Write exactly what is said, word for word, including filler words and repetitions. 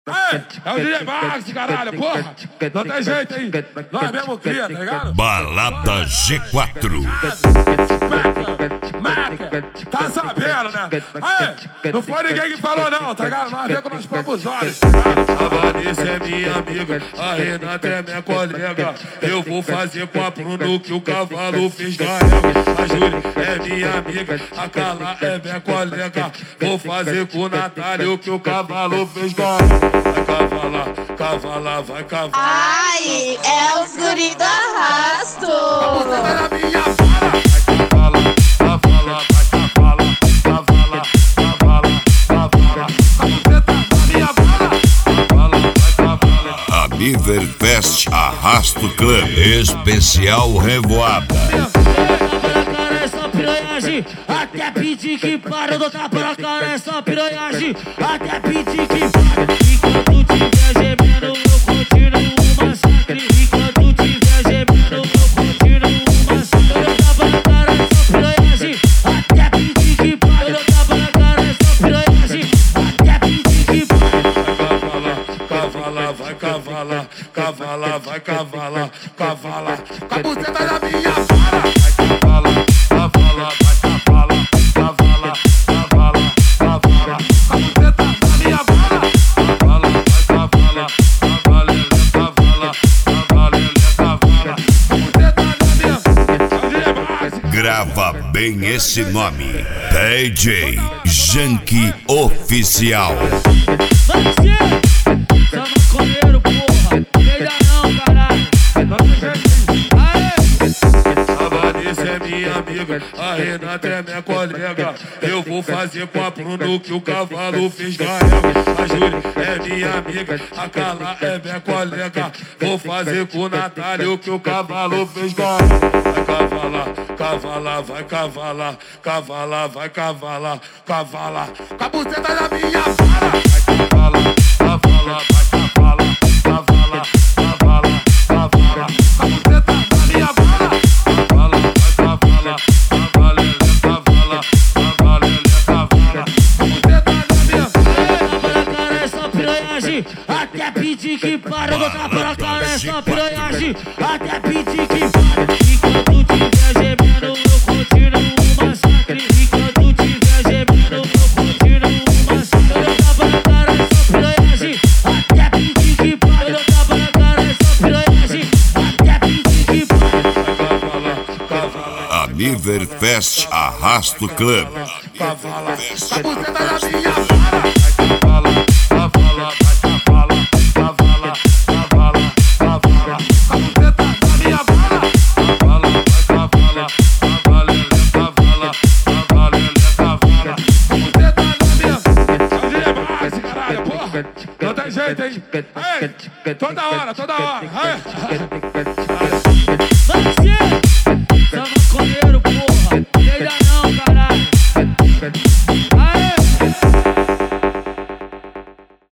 Aê, é o D J Max, caralho, porra. Não tem jeito, hein? Nós mesmo cria, tá ligado? Balada G quatro. Maca, tá sabendo, né? Aê, não foi ninguém que falou não, tá ligado? Nós vemos com nossos próprios olhos, tá ligado? A Vanessa é minha amiga, a Renata é minha colega. Eu vou fazer com a Bruno que o cavalo fez garrega. A Júlia é minha amiga, a Carla é minha colega. Vou fazer com o Natália o que o cavalo fez garrega. Vai cavalar, cavalar, vai cavalar. Ai, é os guri do arrasto. Você vai na minha fala. Vai cavalar, cavalar, vai cavalar, cavalar, cavalar, cavalar. Você tá na minha fala. Cavalar, vai cavalar. Amiverfest Arrasto Club Especial Revoada. Até pedir que para, eu tapa na cara essa piranhagem. Até pedir que para. Enquanto tiver gemendo, eu continuo o massacre. Enquanto tiver gemendo, eu continuo o massacre. Eu tapa na cara essa piranhagem. Até pedir que para, eu tapa na cara essa piranhagem. Até pedir que para. Cavalar, vai cavalar, cavalar, vai cavalar, cavalar. Com a buceta na minha fala. Vai cavalar, cavalar, vai cavalar, cavalar, cavalar, cavalar. Com a buceta na minha fala. Cavalar, vai cavalar, cavaler, cavalar, cavaler, cavalar. Com a buceta na minha. Grava bem esse nome: D J Janky Oficial. vai ser. Só maconheiro, porra. Peida não, caralho. Aê! A Vanessa é minha amiga, a Renata é minha colega. Eu vou fazer com a Bruno que o cavalo fez garrega. A Júlia é minha amiga, a Carla é minha colega. Vou fazer com o Natália o que o cavalo fez garrega. Vai cavalar, cavalar, vai cavalar, cavalar, vai cavalar, cavalar. Com a buceta na minha fala. Vai cavalar, cavalar, vai cavalar, cavalar, cavalar, cavalar. Com a buceta na minha fala. Cavalar, vai cavalar, cavaler, cavalar, cavaler, cavalar. Com a buceta na minha fala. Até pedir que para, eu tapa na cara essa piranhagem. Até pedir que para. Enquanto tiver gemendo, eu continuo o massacre. Enquanto tiver gemendo, eu continuo o massacre. Eu tapa na cara essa piranhagem. Até pedir que para. Eu tapa na cara essa piranhagem. Até pedir que para. Amiverfest Arrasto Club. Cavalar, a buceta na minha fala. Vai cavalar, cavalar, vai cavalar, cavalar, cavalar, cavalar. A buceta na minha fala. Cavalar, vai cavalar, cavaler, cavalar, cavaler, cavalar. A buceta na minha É o D J Max, caralho, porra. Não tem jeito, hein? Aê, toda hora, toda hora. Aê. vai ser.